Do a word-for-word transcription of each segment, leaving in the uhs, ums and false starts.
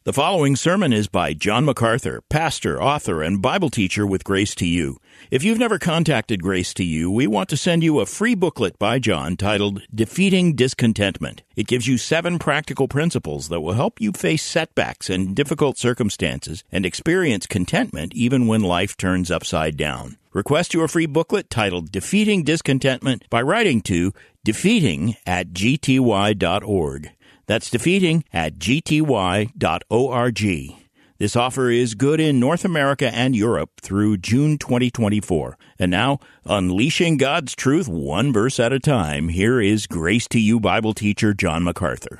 The following sermon is by John MacArthur, pastor, author, and Bible teacher with Grace to You. If you've never contacted Grace to You, we want to send you a free booklet by John titled Defeating Discontentment. It gives you seven practical principles that will help you face setbacks and difficult circumstances and experience contentment even when life turns upside down. Request your free booklet titled Defeating Discontentment by writing to defeating at g t y dot org. That's defeating at g t y dot org. This offer is good in North America and Europe through June twenty twenty-four. And now, unleashing God's truth one verse at a time, here is Grace to You Bible teacher John MacArthur.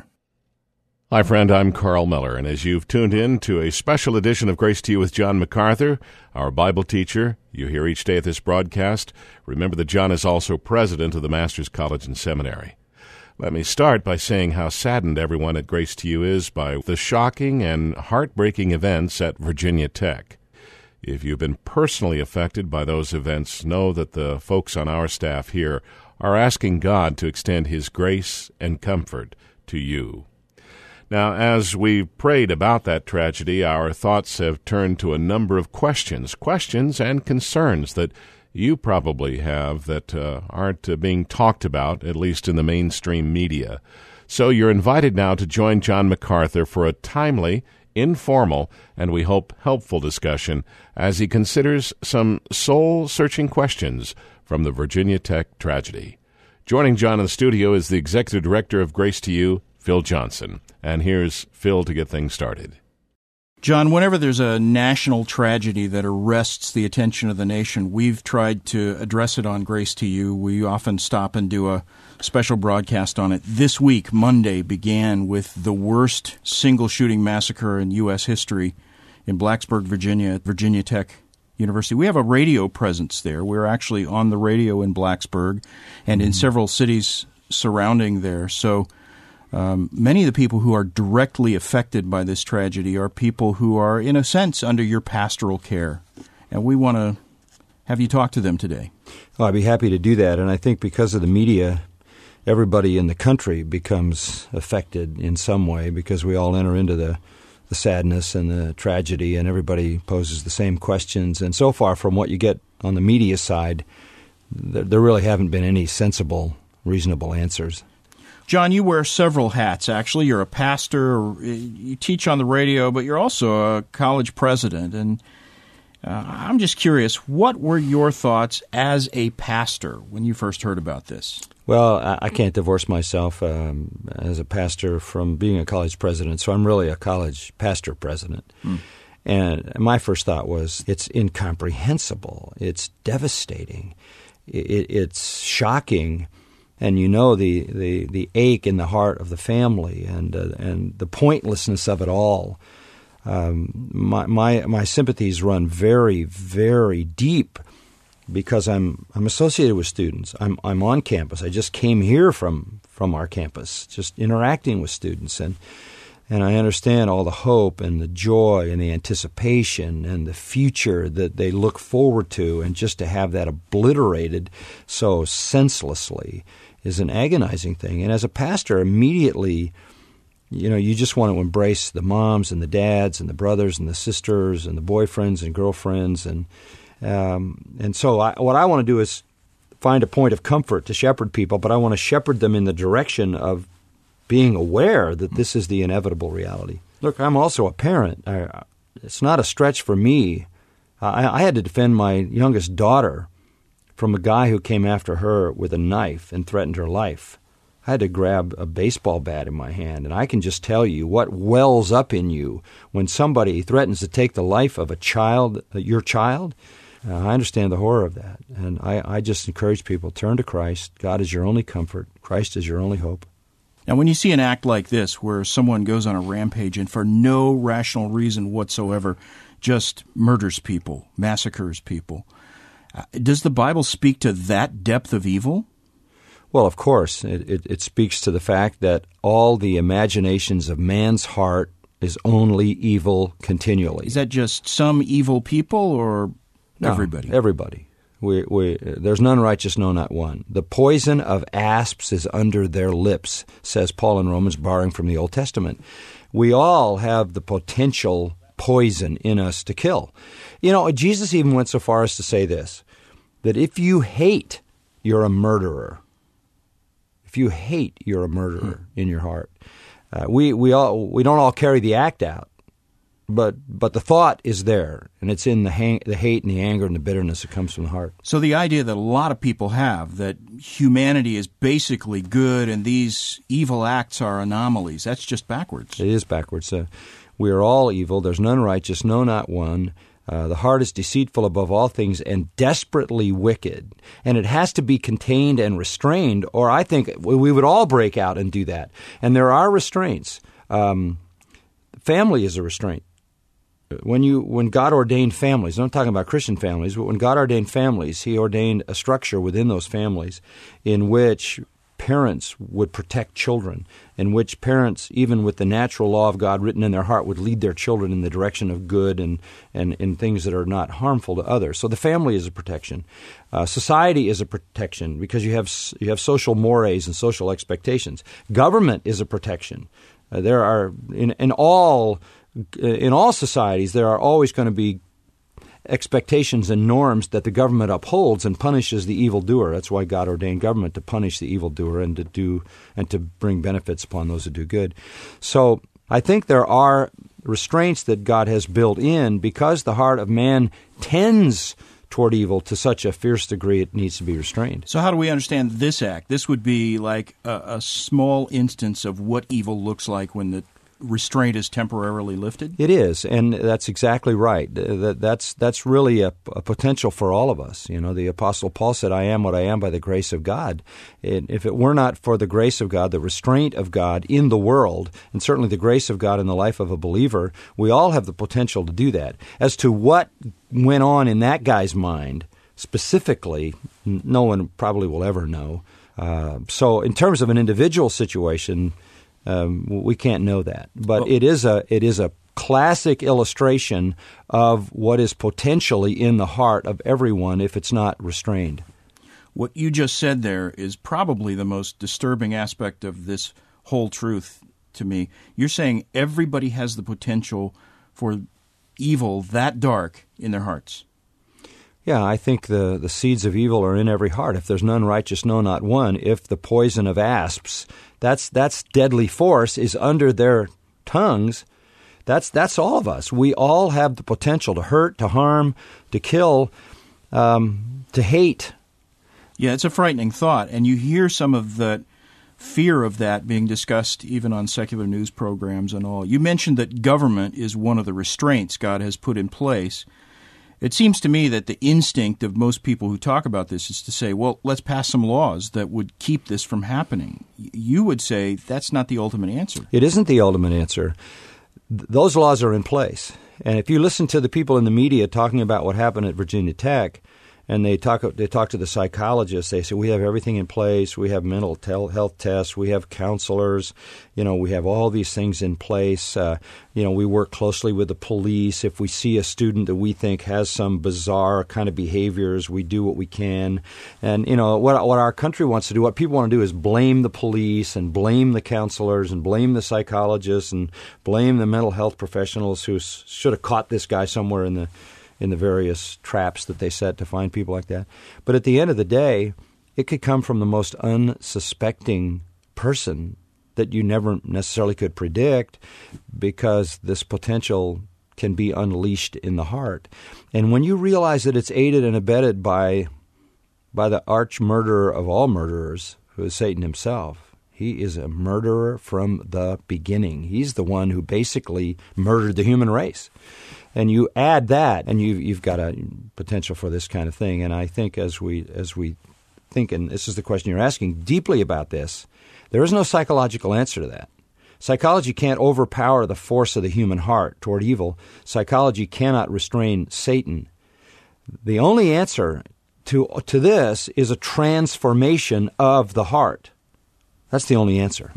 Hi, friend. I'm Carl Miller, and as you've tuned in to a special edition of Grace to You with John MacArthur, our Bible teacher, you hear each day at this broadcast, remember that John is also president of the Master's College and Seminary. Let me start by saying how saddened everyone at Grace to You is by the shocking and heartbreaking events at Virginia Tech. If you've been personally affected by those events, know that the folks on our staff here are asking God to extend His grace and comfort to you. Now, as we've prayed about that tragedy, our thoughts have turned to a number of questions, questions and concerns that you probably have that uh, aren't uh, being talked about, at least in the mainstream media. So you're invited now to join John MacArthur for a timely, informal, and we hope helpful discussion as he considers some soul-searching questions from the Virginia Tech tragedy. Joining John in the studio is the Executive Director of Grace to You, Phil Johnson. And here's Phil to get things started. John, whenever there's a national tragedy that arrests the attention of the nation, we've tried to address it on Grace to You. We often stop and do a special broadcast on it. This week, Monday, began with the worst single shooting massacre in U S history in Blacksburg, Virginia, at Virginia Tech University. We have a radio presence there. We're actually on the radio in Blacksburg and in several cities surrounding there. So Um, many of the people who are directly affected by this tragedy are people who are, in a sense, under your pastoral care. And we want to have you talk to them today. Well, I'd be happy to do that. And I think because of the media, everybody in the country becomes affected in some way because we all enter into the, the sadness and the tragedy, and everybody poses the same questions. And so far, from what you get on the media side, there, there really haven't been any sensible, reasonable answers. John, you wear several hats, actually. You're a pastor, you teach on the radio, but you're also a college president. And uh, I'm just curious, what were your thoughts as a pastor when you first heard about this? Well, I can't divorce myself um, as a pastor from being a college president, so I'm really a college pastor president. Hmm. And my first thought was, it's incomprehensible. It's devastating. It, it's shocking. And you know the, the, the ache in the heart of the family and uh, and the pointlessness of it all. Um, my, my my sympathies run very, very deep because I'm I'm associated with students. I'm I'm on campus. I just came here from, from our campus, just interacting with students, and and I understand all the hope and the joy and the anticipation and the future that they look forward to, and just to have that obliterated so senselessly is an agonizing thing. And as a pastor, immediately, you know, you just want to embrace the moms and the dads and the brothers and the sisters and the boyfriends and girlfriends. And um, and so I, what I want to do is find a point of comfort to shepherd people, but I want to shepherd them in the direction of being aware that this is the inevitable reality. Look, I'm also a parent. I, it's not a stretch for me. I, I had to defend my youngest daughter from a guy who came after her with a knife and threatened her life. I had to grab a baseball bat in my hand, and I can just tell you what wells up in you when somebody threatens to take the life of a child, uh, your child. Uh, I understand the horror of that, and I, I just encourage people, turn to Christ. God is your only comfort. Christ is your only hope. Now, when you see an act like this where someone goes on a rampage and for no rational reason whatsoever just murders people, massacres people, does the Bible speak to that depth of evil? Well, of course. It, it, it speaks to the fact that all the imaginations of man's heart is only evil continually. Is that just some evil people or no, everybody? Everybody. We, we, there's none righteous, no, not one. The poison of asps is under their lips, says Paul in Romans, borrowing from the Old Testament. We all have the potential poison in us to kill. You know, Jesus even went so far as to say this, that if you hate, you're a murderer. If you hate, you're a murderer hmm. in your heart. Uh, we we all we don't all carry the act out, but but the thought is there, and it's in the hang, the hate and the anger and the bitterness that comes from the heart. So the idea that a lot of people have, that humanity is basically good and these evil acts are anomalies, that's just backwards. It is backwards. Uh, we are all evil. There's none righteous, no, not one. Uh, the heart is deceitful above all things and desperately wicked. And it has to be contained and restrained, or I think we would all break out and do that. And there are restraints. Um, family is a restraint. When you when God ordained families, I'm not talking about Christian families, but when God ordained families, He ordained a structure within those families in which parents would protect children, in which parents, even with the natural law of God written in their heart, would lead their children in the direction of good and, and, and things that are not harmful to others. So the family is a protection. Uh, society is a protection because you have you have social mores and social expectations. Government is a protection. Uh, there are in, in all in all societies there are always going to be expectations and norms that the government upholds and punishes the evildoer. That's why God ordained government, to punish the evildoer and to do and to bring benefits upon those who do good. So I think there are restraints that God has built in because the heart of man tends toward evil to such a fierce degree it needs to be restrained. So how do we understand this act? This would be like a, a small instance of what evil looks like when the restraint is temporarily lifted? It is, and that's exactly right. That, that's that's really a, a potential for all of us. You know, the Apostle Paul said, I am what I am by the grace of God. And if it were not for the grace of God, the restraint of God in the world, and certainly the grace of God in the life of a believer, we all have the potential to do that. As to what went on in that guy's mind specifically, no one probably will ever know. Uh, so in terms of an individual situation, Um, we can't know that, but well, it is a it is a classic illustration of what is potentially in the heart of everyone if it's not restrained. What you just said there is probably the most disturbing aspect of this whole truth to me. You're saying everybody has the potential for evil that dark in their hearts. Yeah, I think the, the seeds of evil are in every heart. If there's none righteous, no, not one. If the poison of asps, that's that's deadly force, is under their tongues, that's that's all of us. We all have the potential to hurt, to harm, to kill, um, to hate. Yeah, it's a frightening thought, and you hear some of the fear of that being discussed even on secular news programs and all. You mentioned that government is one of the restraints God has put in place. It seems to me that the instinct of most people who talk about this is to say, well, let's pass some laws that would keep this from happening. You would say that's not the ultimate answer. It isn't the ultimate answer. Th- those laws are in place. And if you listen to the people in the media talking about what happened at Virginia Tech, and they talk they talk to the psychologists, they say, we have everything in place, we have mental tel- health tests, we have counselors, you know, we have all these things in place. Uh, you know, we work closely with the police. If we see a student that we think has some bizarre kind of behaviors, we do what we can. And, you know, what what our country wants to do, what people want to do is blame the police and blame the counselors and blame the psychologists and blame the mental health professionals who s- should have caught this guy somewhere in the in the various traps that they set to find people like that. But at the end of the day, it could come from the most unsuspecting person that you never necessarily could predict, because this potential can be unleashed in the heart. And when you realize that it's aided and abetted by by the arch murderer of all murderers, who is Satan himself, he is a murderer from the beginning. He's the one who basically murdered the human race. And you add that, and you've, you've got a potential for this kind of thing. And I think as we as we think, and this is the question you're asking, deeply about this, there is no psychological answer to that. Psychology can't overpower the force of the human heart toward evil. Psychology cannot restrain Satan. The only answer to to this is a transformation of the heart. That's the only answer.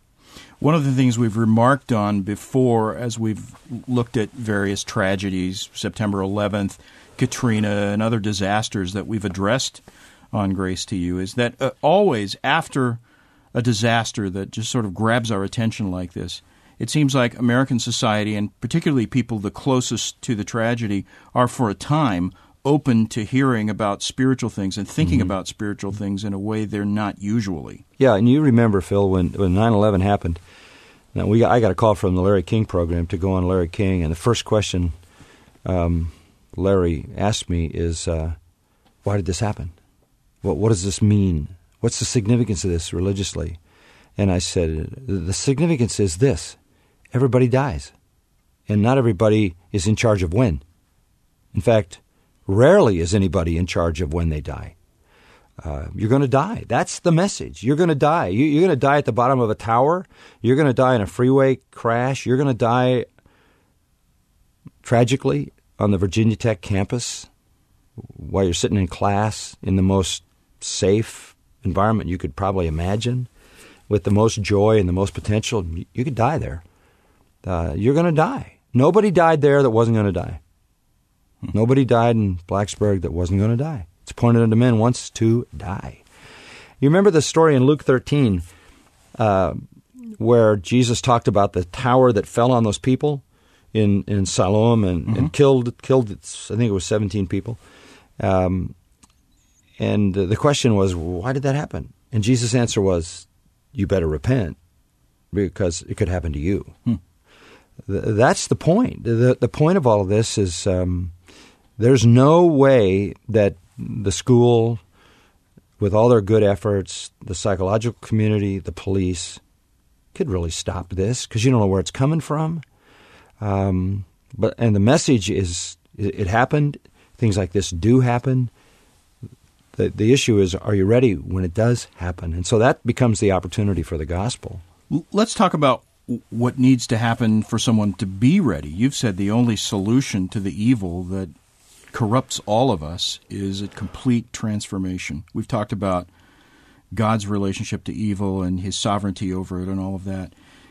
One of the things we've remarked on before as we've looked at various tragedies, September eleventh, Katrina, and other disasters that we've addressed on Grace to You, is that uh, always after a disaster that just sort of grabs our attention like this, it seems like American society, and particularly people the closest to the tragedy, are for a time open to hearing about spiritual things and thinking mm-hmm. about spiritual things in a way they're not usually. Yeah, and you remember, Phil, when, when nine eleven happened, now we got, I got a call from the Larry King program to go on Larry King, and the first question um, Larry asked me is, uh, why did this happen? What, what does this mean? What's the significance of this religiously? And I said, the significance is this. Everybody dies, and not everybody is in charge of when. In fact, rarely is anybody in charge of when they die. Uh, you're going to die. That's the message. You're going to die. You, you're going to die at the bottom of a tower. You're going to die in a freeway crash. You're going to die tragically on the Virginia Tech campus while you're sitting in class in the most safe environment you could probably imagine, with the most joy and the most potential. You could die there. Uh, you're going to die. Nobody died there that wasn't going to die. Nobody died in Blacksburg that wasn't going to die. It's appointed unto men once to die. You remember the story in Luke thirteen uh, where Jesus talked about the tower that fell on those people in, in Siloam and, mm-hmm. and killed, killed, I think it was seventeen people. Um, and the question was, why did that happen? And Jesus' answer was, you better repent because it could happen to you. Hmm. That's the point. The, the point of all of this is um, there's no way that the school, with all their good efforts, the psychological community, the police, could really stop this because you don't know where it's coming from. Um, but and the message is, it, it happened. Things like this do happen. The, the issue is, are you ready when it does happen? And so that becomes the opportunity for the gospel. Let's talk about what needs to happen for someone to be ready. You've said the only solution to the evil that corrupts all of us is a complete transformation. We've talked about God's relationship to evil and his sovereignty over it and all of that.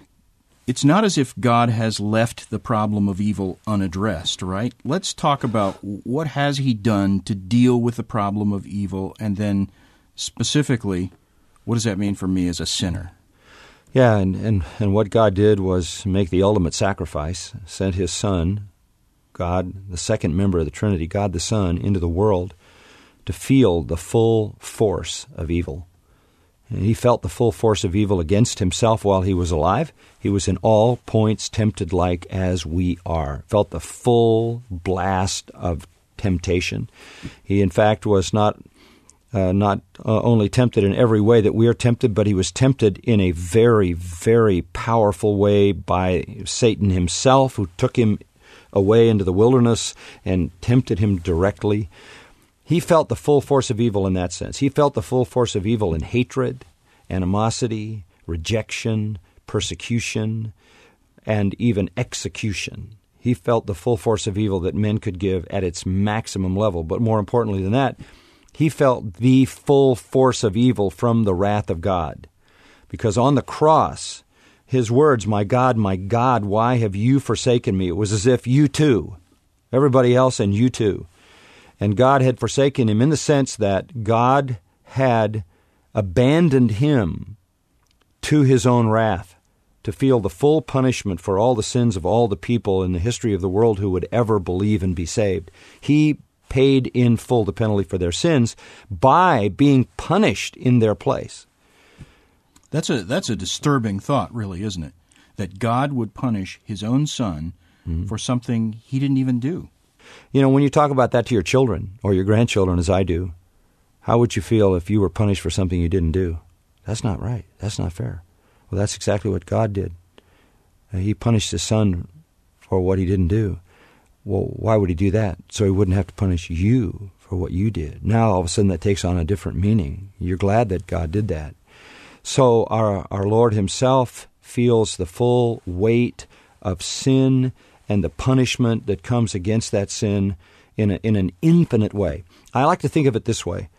It's not as if God has left the problem of evil unaddressed, right? Let's talk about what has he done to deal with the problem of evil, and then specifically, what does that mean for me as a sinner? Yeah, and, and, and what God did was make the ultimate sacrifice, sent his Son, God, the second member of the Trinity, God the Son, into the world to feel the full force of evil. And he felt the full force of evil against himself while he was alive. He was in all points tempted like as we are. Felt the full blast of temptation. He, in fact, was not uh, not uh, only tempted in every way that we are tempted, but he was tempted in a very, very powerful way by Satan himself, who took him away into the wilderness and tempted him directly. He felt the full force of evil in that sense. He felt the full force of evil in hatred, animosity, rejection, persecution, and even execution. He felt the full force of evil that men could give at its maximum level. But more importantly than that, he felt the full force of evil from the wrath of God. Because on the cross, his words, "My God, my God, why have you forsaken me?" It was as if you too, everybody else and you too. And God had forsaken him in the sense that God had abandoned him to his own wrath to feel the full punishment for all the sins of all the people in the history of the world who would ever believe and be saved. He paid in full the penalty for their sins by being punished in their place. That's a that's a disturbing thought, really, isn't it? That God would punish his own Son mm-hmm. for something he didn't even do. You know, when you talk about that to your children or your grandchildren, as I do, how would you feel if you were punished for something you didn't do? That's not right. That's not fair. Well, that's exactly what God did. Uh, he punished his Son for what he didn't do. Well, why would he do that? So he wouldn't have to punish you for what you did. Now, all of a sudden, that takes on a different meaning. You're glad that God did that. So our, our Lord himself feels the full weight of sin and the punishment that comes against that sin in a, in an infinite way. I like to think of it this way.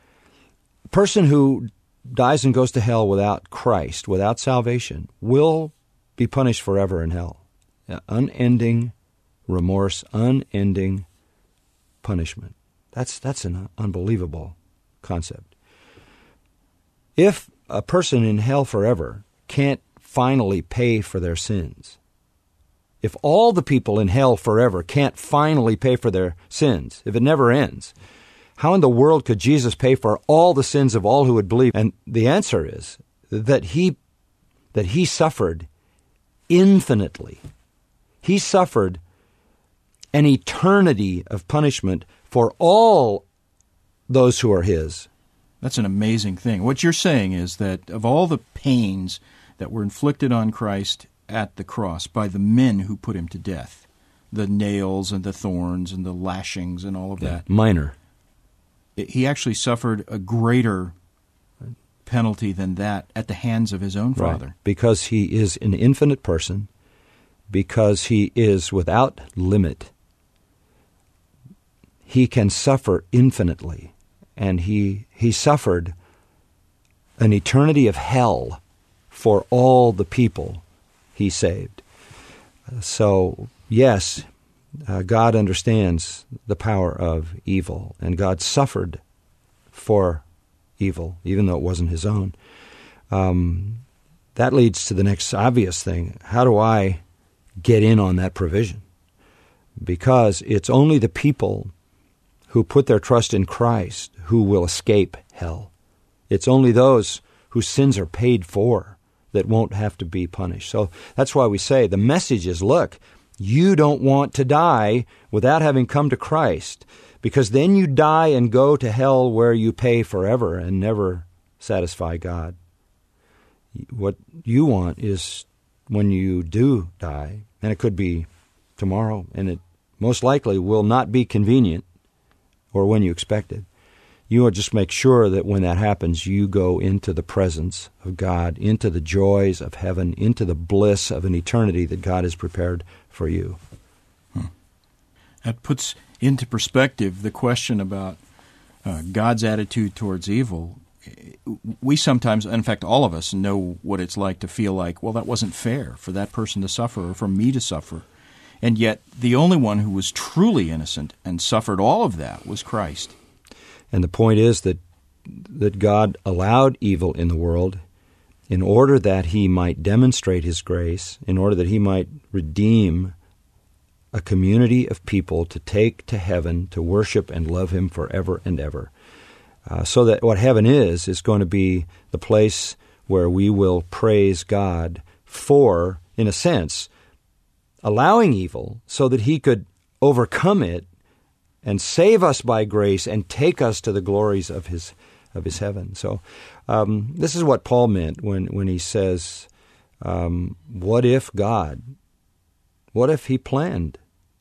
A person who dies and goes to hell without Christ, without salvation, will be punished forever in hell. Unending remorse, unending punishment. That's, that's an unbelievable concept. If a person in hell forever can't finally pay for their sins, if all the people in hell forever can't finally pay for their sins, if it never ends, how in the world could Jesus pay for all the sins of all who would believe? And the answer is that he that he suffered infinitely. He suffered an eternity of punishment for all those who are his. That's an amazing thing. What you're saying is that of all the pains that were inflicted on Christ at the cross by the men who put him to death, the nails and the thorns and the lashings and all of Yeah, that, minor. he actually suffered a greater penalty than that at the hands of his own Father. Right. Because he is an infinite person, because he is without limit, he can suffer infinitely. And he he suffered an eternity of hell for all the people he saved. So, yes, uh, God understands the power of evil, and God suffered for evil, even though it wasn't his own. Um, that leads to the next obvious thing. How do I get in on that provision? Because it's only the people who put their trust in Christ who will escape hell. It's only those whose sins are paid for that won't have to be punished. So that's why we say the message is, look, you don't want to die without having come to Christ, because then you die and go to hell where you pay forever and never satisfy God. What you want is when you do die, and it could be tomorrow, and it most likely will not be convenient or when you expect it. You will just make sure that when that happens, you go into the presence of God, into the joys of heaven, into the bliss of an eternity that God has prepared for you. Hmm. That puts into perspective the question about uh, God's attitude towards evil. We sometimes, in fact, all of us know what it's like to feel like, well, that wasn't fair for that person to suffer or for me to suffer. And yet the only one who was truly innocent and suffered all of that was Christ. And the point is that that God allowed evil in the world in order that he might demonstrate his grace, in order that he might redeem a community of people to take to heaven to worship and love him forever and ever. Uh, so that what heaven is, is going to be the place where we will praise God for, in a sense, allowing evil so that he could overcome it and save us by grace and take us to the glories of his of his heaven. So um, this is what Paul meant when, when he says, um, what if God, what if he planned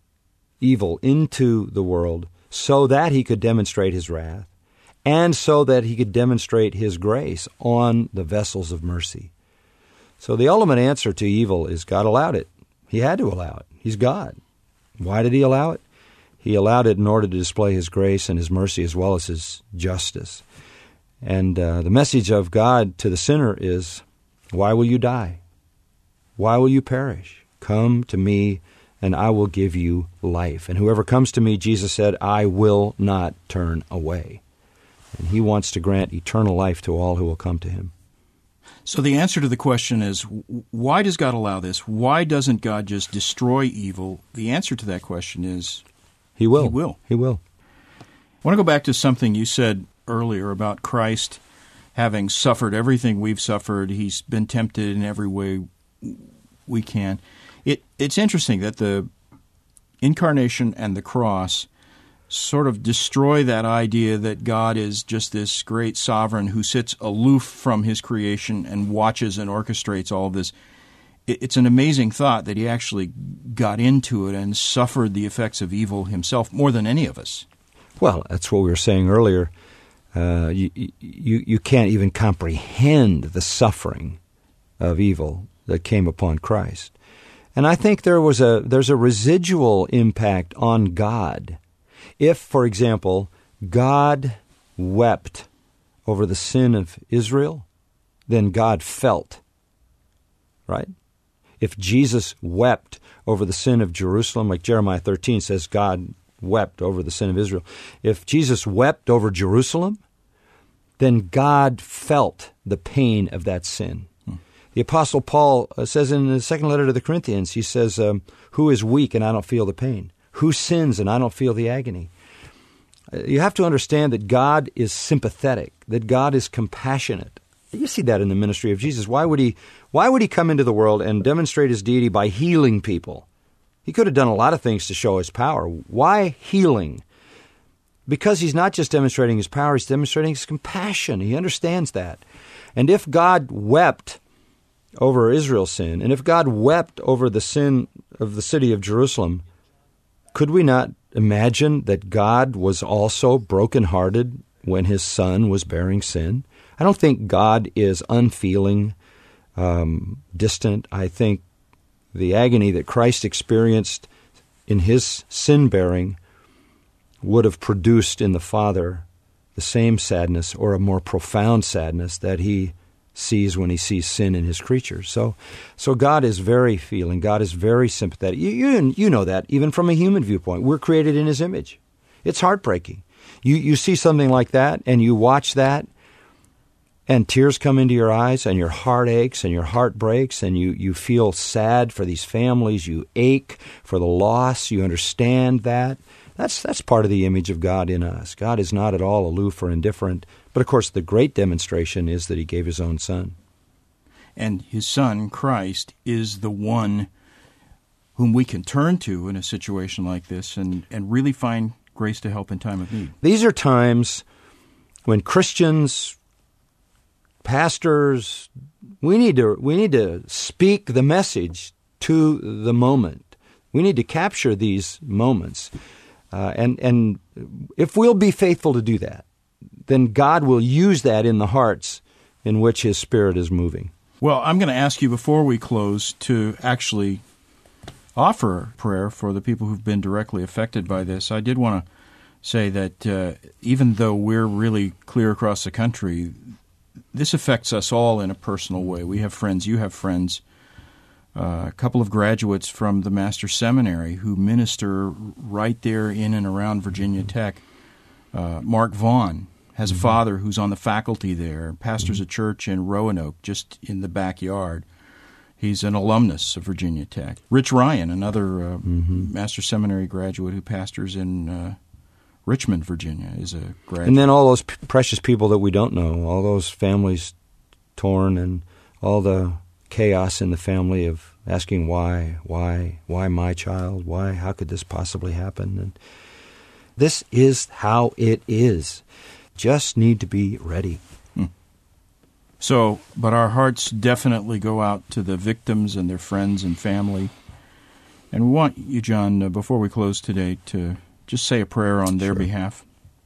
evil into the world so that he could demonstrate his wrath and so that he could demonstrate his grace on the vessels of mercy? So the ultimate answer to evil is God allowed it. He had to allow it. He's God. Why did he allow it? He allowed it in order to display his grace and his mercy as well as his justice. And uh, the message of God to the sinner is, why will you die? Why will you perish? Come to me, and I will give you life. And whoever comes to me, Jesus said, I will not turn away. And he wants to grant eternal life to all who will come to him. So the answer to the question is, why does God allow this? Why doesn't God just destroy evil? The answer to that question is, He will. He will. He will. I want to go back to something you said earlier about Christ having suffered everything we've suffered. He's been tempted in every way we can. It, it's interesting that the incarnation and the cross sort of destroy that idea that God is just this great sovereign who sits aloof from his creation and watches and orchestrates all of this. It's an amazing thought that he actually got into it and suffered the effects of evil himself more than any of us. Well, that's what we were saying earlier. Uh, you, you, you can't even comprehend the suffering of evil that came upon Christ. And I think there was a there's a residual impact on God. If, for example, God wept over the sin of Israel, then God felt, right? If Jesus wept over the sin of Jerusalem, like Jeremiah thirteen says God wept over the sin of Israel. If Jesus wept over Jerusalem, then God felt the pain of that sin. Hmm. The Apostle Paul says in the second letter to the Corinthians, he says, um, who is weak and I don't feel the pain? Who sins and I don't feel the agony? You have to understand that God is sympathetic, that God is compassionate. You see that in the ministry of Jesus. Why would he, why would he come into the world and demonstrate his deity by healing people? He could have done a lot of things to show his power. Why healing? Because he's not just demonstrating his power, he's demonstrating his compassion. He understands that. And if God wept over Israel's sin, and if God wept over the sin of the city of Jerusalem, could we not imagine that God was also brokenhearted when his son was bearing sin? I don't think God is unfeeling, um, distant. I think the agony that Christ experienced in his sin-bearing would have produced in the Father the same sadness or a more profound sadness that he sees when he sees sin in his creatures. So so God is very feeling. God is very sympathetic. You, you, you know that, even from a human viewpoint. We're created in his image. It's heartbreaking. You, you see something like that, and you watch that, and tears come into your eyes, and your heart aches, and your heart breaks, and you, you feel sad for these families. You ache for the loss. You understand that. That's that's part of the image of God in us. God is not at all aloof or indifferent. But, of course, the great demonstration is that he gave his own son. And his son, Christ, is the one whom we can turn to in a situation like this and, and really find grace to help in time of need. These are times when Christians, pastors, we need to we need to speak the message to the moment. We need to capture these moments. Uh, and, and if we'll be faithful to do that, then God will use that in the hearts in which his Spirit is moving. Well, I'm going to ask you before we close to actually offer prayer for the people who've been directly affected by this. I did want to say that uh, even though we're really clear across the country, this affects us all in a personal way. We have friends, you have friends, uh, a couple of graduates from the Master's Seminary who minister right there in and around Virginia Tech. Uh, Mark Vaughn has a father who's on the faculty there, pastors a church in Roanoke, just in the backyard. He's an alumnus of Virginia Tech. Rich Ryan, another uh, mm-hmm. Master Seminary graduate who pastors in uh, Richmond, Virginia, is a graduate. And then all those p- precious people that we don't know, all those families torn, and all the chaos in the family of asking why, why, why my child, why, how could this possibly happen? And this is how it is. Just need to be ready. Hmm. So, but our hearts definitely go out to the victims and their friends and family. And we want you, John, uh, before we close today, to just say a prayer on their Sure. behalf.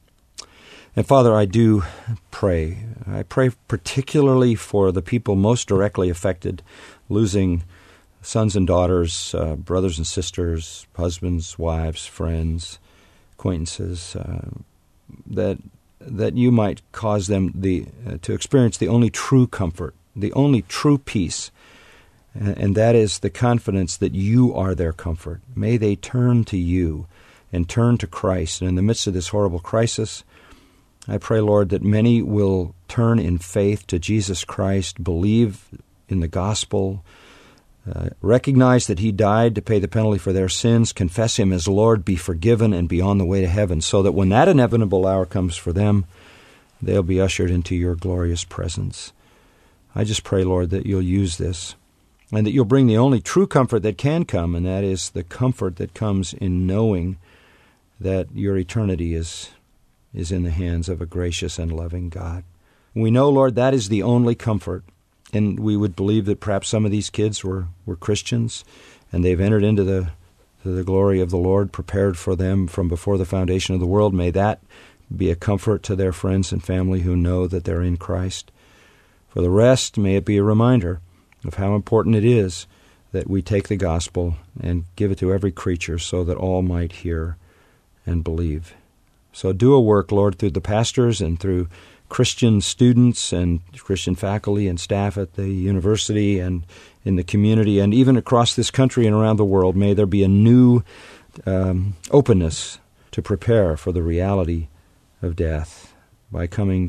And Father, I do pray. I pray particularly for the people most directly affected, losing sons and daughters, uh, brothers and sisters, husbands, wives, friends, acquaintances, uh, that that you might cause them the uh, to experience the only true comfort, the only true peace, and, and that is the confidence that you are their comfort. May they turn to you and turn to Christ. And in the midst of this horrible crisis, I pray, Lord, that many will turn in faith to Jesus Christ, believe in the gospel, uh, recognize that he died to pay the penalty for their sins, confess him as Lord, be forgiven, and be on the way to heaven, so that when that inevitable hour comes for them, they'll be ushered into your glorious presence. I just pray, Lord, that you'll use this, and that you'll bring the only true comfort that can come, and that is the comfort that comes in knowing that your eternity is is in the hands of a gracious and loving God. We know, Lord, that is the only comfort. And we would believe that perhaps some of these kids were, were Christians, and they've entered into the, to the glory of the Lord, prepared for them from before the foundation of the world. May that be a comfort to their friends and family who know that they're in Christ. For the rest, may it be a reminder of how important it is that we take the gospel and give it to every creature so that all might hear and believe. So do a work, Lord, through the pastors and through Christian students and Christian faculty and staff at the university and in the community and even across this country and around the world. May there be a new um, openness to prepare for the reality of death by coming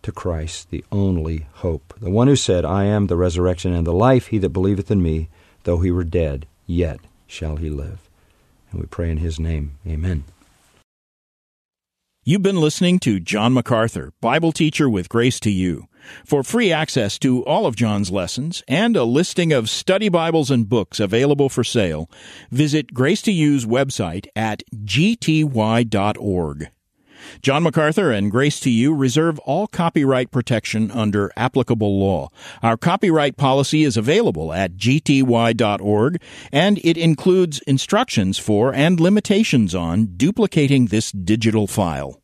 to Christ, the only hope. The one who said, I am the resurrection and the life. He that believeth in me, though he were dead, yet shall he live. And we pray in his name. Amen. You've been listening to John MacArthur, Bible teacher with Grace to You. For free access to all of John's lessons and a listing of study Bibles and books available for sale, visit Grace to You's website at g t y dot org. John MacArthur and Grace to You reserve all copyright protection under applicable law. Our copyright policy is available at g t y dot org, and it includes instructions for and limitations on duplicating this digital file.